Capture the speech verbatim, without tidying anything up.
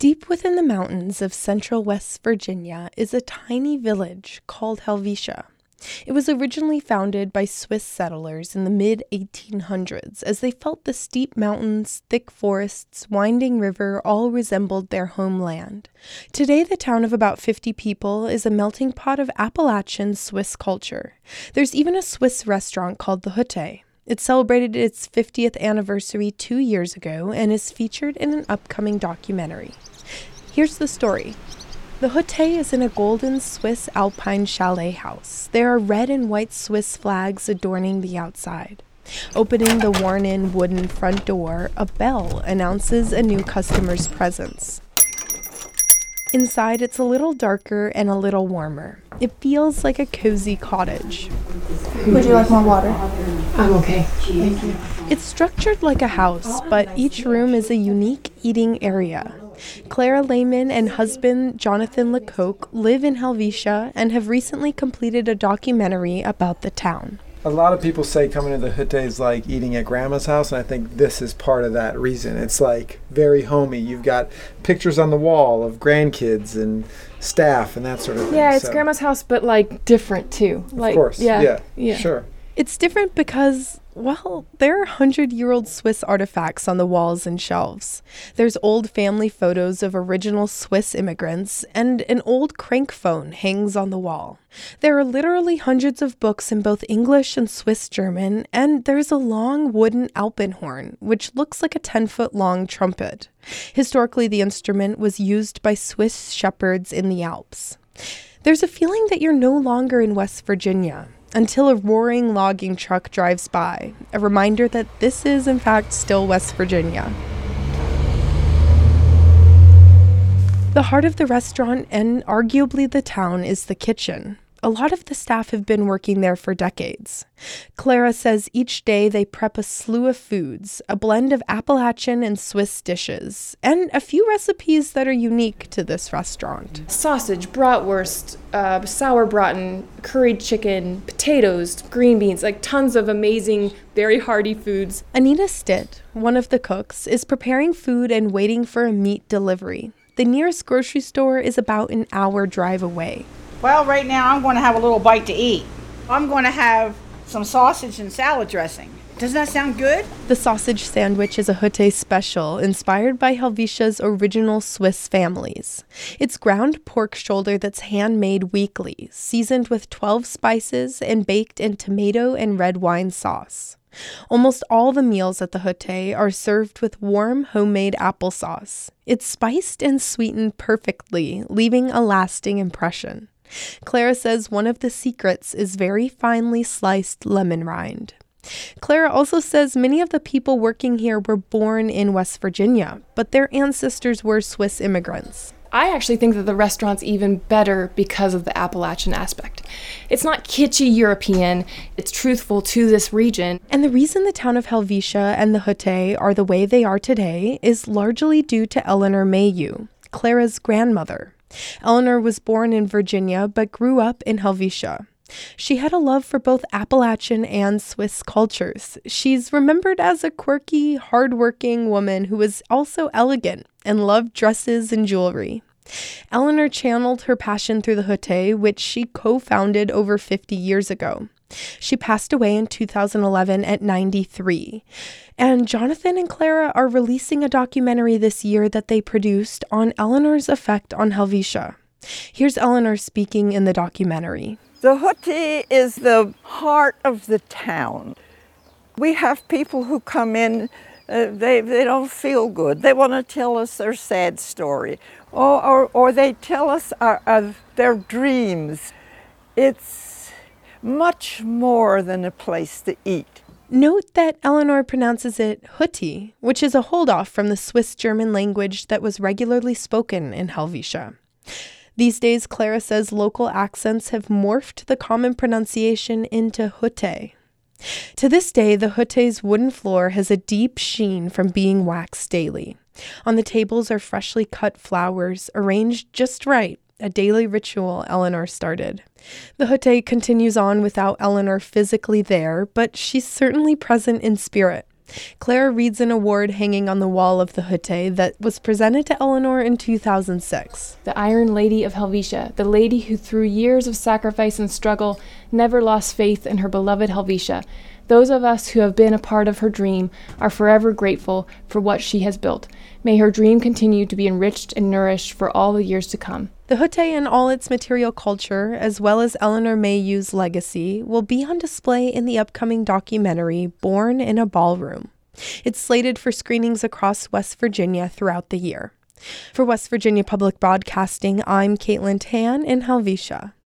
Deep within the mountains of central West Virginia is a tiny village called Helvetia. It was originally founded by Swiss settlers in the mid eighteen hundreds as they felt the steep mountains, thick forests, winding river all resembled their homeland. Today, the town of about fifty people is a melting pot of Appalachian Swiss culture. There's even a Swiss restaurant called the Hütte. It celebrated its fiftieth anniversary two years ago and is featured in an upcoming documentary. Here's the story. The Hütte is in a golden Swiss alpine chalet house. There are red and white Swiss flags adorning the outside. Opening the worn-in wooden front door, a bell announces a new customer's presence. Inside, it's a little darker and a little warmer. It feels like a cozy cottage. Would you like more water? I'm okay. Thank you. It's structured like a house, but each room is a unique eating area. Clara Lehman and husband Jonathan Lecoq live in Helvetia and have recently completed a documentary about the town. A lot of people say coming to the Hütte is like eating at grandma's house, and I think this is part of that reason. It's like very homey. You've got pictures on the wall of grandkids and staff and that sort of thing. Yeah, it's so. grandma's house, but like different too. Like, of course, yeah, yeah, yeah, sure. It's different because, well, there are hundred-year-old Swiss artifacts on the walls and shelves. There's old family photos of original Swiss immigrants, and an old crank phone hangs on the wall. There are literally hundreds of books in both English and Swiss German, and there's a long wooden alpenhorn, which looks like a ten-foot-long trumpet. Historically, the instrument was used by Swiss shepherds in the Alps. There's a feeling that you're no longer in West Virginia, until a roaring logging truck drives by, a reminder that this is, in fact, still West Virginia. The heart of the restaurant, and arguably the town, is the kitchen. A lot of the staff have been working there for decades. Clara says each day they prep a slew of foods, a blend of Appalachian and Swiss dishes, and a few recipes that are unique to this restaurant. Sausage, bratwurst, uh, sauerbraten, curried chicken, potatoes, green beans, like tons of amazing, very hearty foods. Anita Stitt, one of the cooks, is preparing food and waiting for a meat delivery. The nearest grocery store is about an hour drive away. Well, right now I'm going to have a little bite to eat. I'm going to have some sausage and salad dressing. Doesn't that sound good? The sausage sandwich is a Hütte special, inspired by Helvetia's original Swiss families. It's ground pork shoulder that's handmade weekly, seasoned with twelve spices and baked in tomato and red wine sauce. Almost all the meals at the Hütte are served with warm homemade applesauce. It's spiced and sweetened perfectly, leaving a lasting impression. Clara says one of the secrets is very finely sliced lemon rind. Clara also says many of the people working here were born in West Virginia, but their ancestors were Swiss immigrants. I actually think that the restaurant's even better because of the Appalachian aspect. It's not kitschy European, it's truthful to this region. And the reason the town of Helvetia and the Hütte are the way they are today is largely due to Eleanor Mayhew, Clara's grandmother. Eleanor was born in Virginia but grew up in Helvetia. She had a love for both Appalachian and Swiss cultures. She's remembered as a quirky, hardworking woman who was also elegant and loved dresses and jewelry. Eleanor channeled her passion through the Hütte, which she co-founded over fifty years ago. She passed away in two thousand eleven at ninety-three. And Jonathan and Clara are releasing a documentary this year that they produced on Eleanor's effect on Helvetia. Here's Eleanor speaking in the documentary. The Hütte is the heart of the town. We have people who come in, uh, they, they don't feel good. They want to tell us their sad story, or, or, or they tell us uh, of their dreams. It's much more than a place to eat. Note that Eleanor pronounces it Hütte, which is a hold-off from the Swiss German language that was regularly spoken in Helvetia. These days, Clara says local accents have morphed the common pronunciation into Hütte. To this day, the Hütte's wooden floor has a deep sheen from being waxed daily. On the tables are freshly cut flowers, arranged just right, a daily ritual Eleanor started. The Hütte continues on without Eleanor physically there, but she's certainly present in spirit. Clara reads an award hanging on the wall of the Hütte that was presented to Eleanor in two thousand six. The Iron Lady of Helvetia, the lady who through years of sacrifice and struggle never lost faith in her beloved Helvetia. Those of us who have been a part of her dream are forever grateful for what she has built. May her dream continue to be enriched and nourished for all the years to come. The Hütte and all its material culture, as well as Eleanor Mayhew's legacy, will be on display in the upcoming documentary Born in a Ballroom. It's slated for screenings across West Virginia throughout the year. For West Virginia Public Broadcasting, I'm Caitlin Tan in Helvetia.